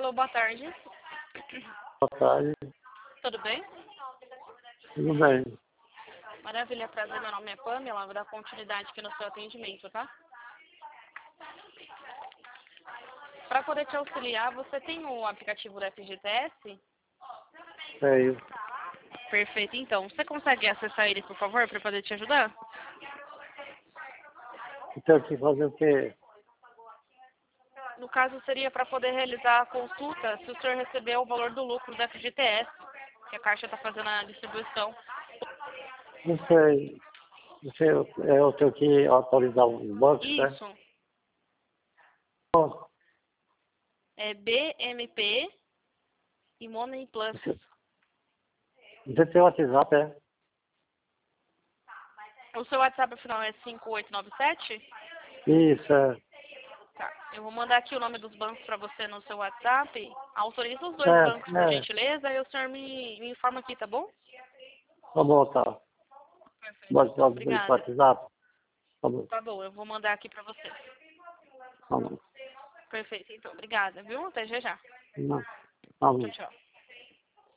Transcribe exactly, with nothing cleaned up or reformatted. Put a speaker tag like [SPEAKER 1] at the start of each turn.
[SPEAKER 1] Alô, boa tarde.
[SPEAKER 2] Boa tarde,
[SPEAKER 1] Tudo bem?
[SPEAKER 2] tudo bem?
[SPEAKER 1] Maravilha, prazer. Meu nome é Pamela. Vou dar continuidade aqui no seu atendimento, tá? Para poder te auxiliar, você tem o aplicativo do F G T S?
[SPEAKER 2] Sei.
[SPEAKER 1] Perfeito, então. Você consegue acessar ele, por favor, para poder te ajudar?
[SPEAKER 2] Então, aqui fazer o quê?
[SPEAKER 1] No caso, seria para poder realizar a consulta se o senhor recebeu o valor do lucro do F G T S, que a Caixa está fazendo a distribuição.
[SPEAKER 2] Não sei. Não sei, eu, eu tenho que autorizar os bancos, né?
[SPEAKER 1] Isso.
[SPEAKER 2] Bom,
[SPEAKER 1] É B M P e Money Plus.
[SPEAKER 2] você tem o WhatsApp, é?
[SPEAKER 1] O seu WhatsApp, afinal, é cinco oito nove sete?
[SPEAKER 2] Isso, é.
[SPEAKER 1] Tá. Eu vou mandar aqui o nome dos bancos para você no seu WhatsApp. Autoriza os dois bancos,
[SPEAKER 2] É,
[SPEAKER 1] por
[SPEAKER 2] é.
[SPEAKER 1] gentileza, e o senhor me, me informa aqui, tá bom?
[SPEAKER 2] Tá bom, tá.
[SPEAKER 1] Perfeito,
[SPEAKER 2] Pode,
[SPEAKER 1] então.
[SPEAKER 2] pode ver o
[SPEAKER 1] Obrigada.
[SPEAKER 2] WhatsApp? Tá bom,
[SPEAKER 1] Tá bom, eu vou mandar aqui para você.
[SPEAKER 2] tá bom.
[SPEAKER 1] Perfeito, então. Obrigada, viu? Até já já.
[SPEAKER 2] Não, tá
[SPEAKER 1] Tchau,
[SPEAKER 2] bom.
[SPEAKER 1] tchau.